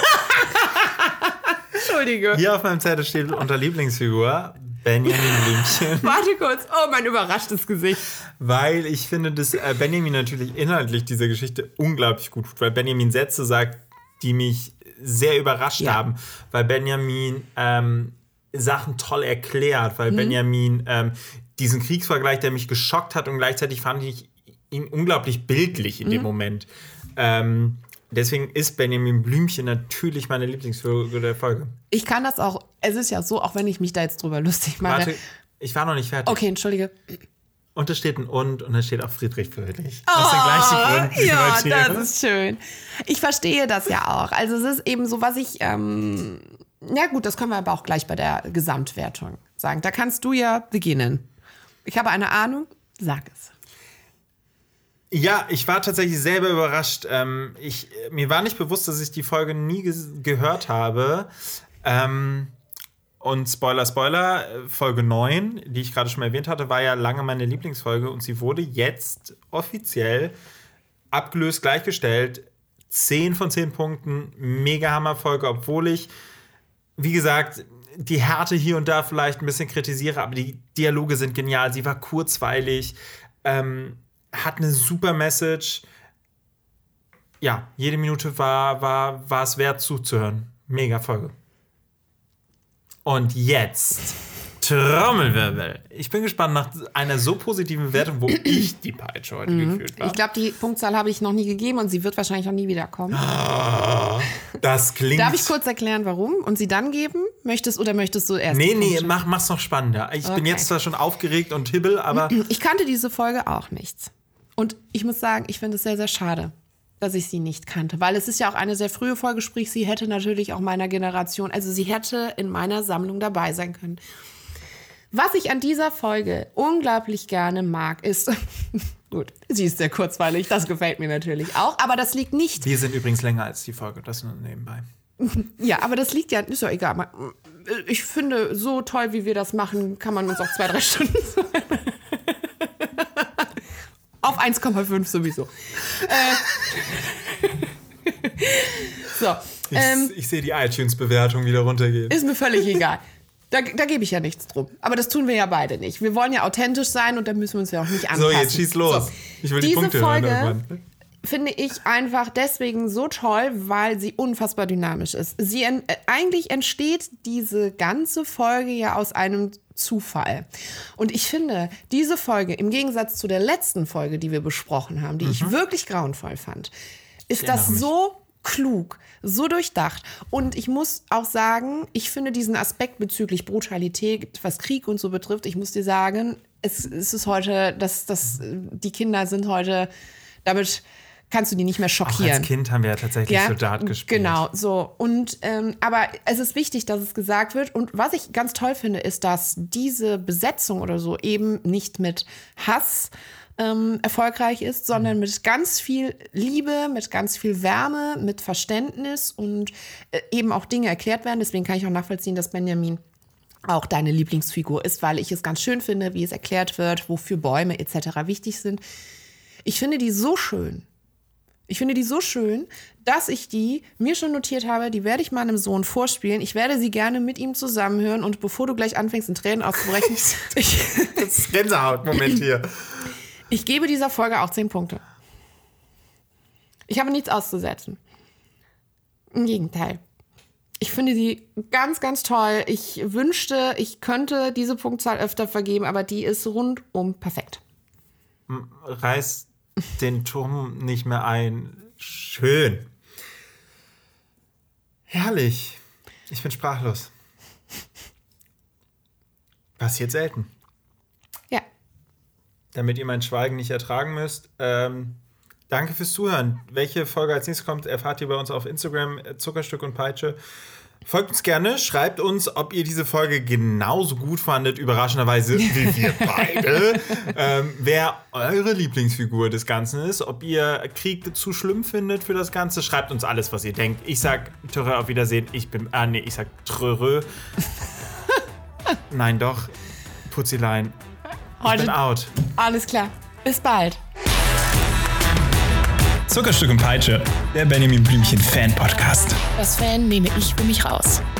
Entschuldige. Hier auf meinem Zettel steht unter Lieblingsfigur Benjamin Blümchen. Warte kurz. Oh, mein überraschtes Gesicht. Weil ich finde, dass äh, Benjamin natürlich inhaltlich dieser Geschichte unglaublich gut tut. Weil Benjamin Sätze sagt, die mich sehr überrascht ja. haben. Weil Benjamin ähm, Sachen toll erklärt. Weil mhm. Benjamin ähm, diesen Kriegsvergleich, der mich geschockt hat und gleichzeitig fand ich ihn unglaublich bildlich in mhm. dem Moment. Ähm, deswegen ist Benjamin Blümchen natürlich meine Lieblingsfigur der Folge. Ich kann das auch, es ist ja so, auch wenn ich mich da jetzt drüber lustig mache. Warte, ich war noch nicht fertig. Okay, entschuldige. Und da steht ein Und und da steht auch Friedrich Fröhlich. Oh, aus den gleichen Gründen. Ja, das ist schön. Ich verstehe das ja auch. Also es ist eben so, was ich, ähm, ja gut, das können wir aber auch gleich bei der Gesamtwertung sagen. Da kannst du ja beginnen. Ich habe eine Ahnung, sag es. Ja, ich war tatsächlich selber überrascht. Ähm, ich, mir war nicht bewusst, dass ich die Folge nie ge- gehört habe. Ähm, und Spoiler, Spoiler, Folge neun, die ich gerade schon mal erwähnt hatte, war ja lange meine Lieblingsfolge und sie wurde jetzt offiziell abgelöst, gleichgestellt. zehn von zehn Punkten, mega Hammerfolge, obwohl ich, wie gesagt, die Härte hier und da vielleicht ein bisschen kritisiere, aber die Dialoge sind genial. Sie war kurzweilig, ähm, hat eine super Message. Ja, jede Minute war, war, war es wert zuzuhören. Mega Folge. Und jetzt Trommelwirbel. Ich bin gespannt nach einer so positiven Bewertung, wo ich die Peitsche heute mhm. gefühlt habe. Ich glaube, die Punktzahl habe ich noch nie gegeben und sie wird wahrscheinlich auch nie wiederkommen. Oh, das klingt... Darf ich kurz erklären, warum? Und sie dann geben? Möchtest oder möchtest du erst? Nee, nee, mach, mach's noch spannender. Ich okay. bin jetzt zwar schon aufgeregt und hibbel, aber... Ich kannte diese Folge auch nicht. Und ich muss sagen, ich finde es sehr, sehr schade, dass ich sie nicht kannte. Weil es ist ja auch eine sehr frühe Folge, sprich, sie hätte natürlich auch meiner Generation, also sie hätte in meiner Sammlung dabei sein können. Was ich an dieser Folge unglaublich gerne mag, ist, gut, sie ist sehr kurzweilig, das gefällt mir natürlich auch, aber das liegt nicht... Wir sind übrigens länger als die Folge, das nur nebenbei. Ja, aber das liegt ja, ist ja egal. Ich finde, so toll, wie wir das machen, kann man uns auch zwei, drei Stunden auf eins Komma fünf sowieso. Äh, so. Ich, Ähm, ich sehe die iTunes-Bewertung wieder runtergehen. Ist mir völlig egal. Da, da gebe ich ja nichts drum. Aber das tun wir ja beide nicht. Wir wollen ja authentisch sein und da müssen wir uns ja auch nicht anpassen. So, jetzt schieß los. So. Ich will die Diese Punkte Folge hören irgendwann. Finde ich einfach deswegen so toll, weil sie unfassbar dynamisch ist. Sie en- äh, eigentlich entsteht diese ganze Folge ja aus einem Zufall. Und ich finde, diese Folge, im Gegensatz zu der letzten Folge, die wir besprochen haben, die mhm. ich wirklich grauenvoll fand, ist das so klug, so durchdacht. Und ich muss auch sagen, ich finde diesen Aspekt bezüglich Brutalität, was Krieg und so betrifft, ich muss dir sagen, es, es ist heute, dass, dass die Kinder sind heute, damit kannst du die nicht mehr schockieren. Auch als Kind haben wir ja tatsächlich ja, Soldat gespielt. Genau, so. Und, ähm, aber es ist wichtig, dass es gesagt wird. Und was ich ganz toll finde, ist, dass diese Besetzung oder so eben nicht mit Hass ähm, erfolgreich ist, sondern mit ganz viel Liebe, mit ganz viel Wärme, mit Verständnis und äh, eben auch Dinge erklärt werden. Deswegen kann ich auch nachvollziehen, dass Benjamin auch deine Lieblingsfigur ist, weil ich es ganz schön finde, wie es erklärt wird, wofür Bäume et cetera wichtig sind. Ich finde die so schön. Ich finde die so schön, dass ich die mir schon notiert habe, die werde ich meinem Sohn vorspielen. Ich werde sie gerne mit ihm zusammenhören. Und bevor du gleich anfängst, in Tränen auszubrechen, ich, das ist Gänsehaut-Moment hier. Ich gebe dieser Folge auch zehn Punkte. Ich habe nichts auszusetzen. Im Gegenteil. Ich finde sie ganz, ganz toll. Ich wünschte, ich könnte diese Punktzahl öfter vergeben, aber die ist rundum perfekt. Reiß den Turm nicht mehr ein. Schön. Herrlich. Ich bin sprachlos. Passiert selten. Ja. Damit ihr mein Schweigen nicht ertragen müsst. Ähm, danke fürs Zuhören. Welche Folge als nächstes kommt, erfahrt ihr bei uns auf Instagram, Zuckerstück und Peitsche. Folgt uns gerne, schreibt uns, ob ihr diese Folge genauso gut fandet, überraschenderweise wie wir beide. ähm, wer eure Lieblingsfigur des Ganzen ist, ob ihr Krieg zu schlimm findet für das Ganze, schreibt uns alles, was ihr denkt. Ich sag Törö, auf Wiedersehen, ich bin, ah nee, ich sag Trörö. Nein, doch, Putzilein, ich Heute bin out. Alles klar, bis bald. Zuckerstück und Peitsche, der Benjamin Blümchen Fan-Podcast. Das Fan nehme ich für mich raus.